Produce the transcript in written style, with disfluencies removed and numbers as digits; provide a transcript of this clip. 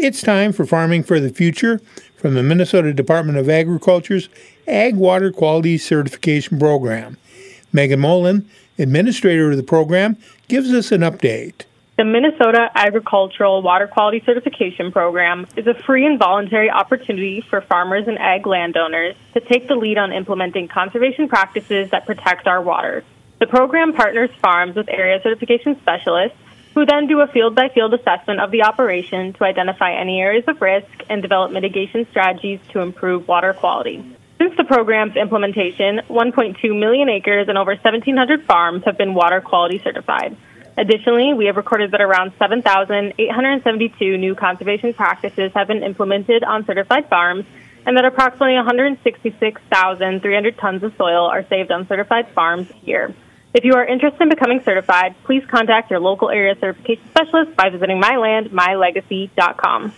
It's time for Farming for the Future from the Minnesota Department of Agriculture's Ag Water Quality Certification Program. Megan Mullen, administrator of the program, gives us an update. The Minnesota Agricultural Water Quality Certification Program is a free and voluntary opportunity for farmers and ag landowners to take the lead on implementing conservation practices that protect our water. The program partners farms with area certification specialists who then do a field-by-field assessment of the operation to identify any areas of risk and develop mitigation strategies to improve water quality. Since the program's implementation, 1.2 million acres and over 1,700 farms have been water quality certified. Additionally, we have recorded that around 7,872 new conservation practices have been implemented on certified farms, and that approximately 166,300 tons of soil are saved on certified farms a year. If you are interested in becoming certified, please contact your local area certification specialist by visiting mylandmylegacy.com.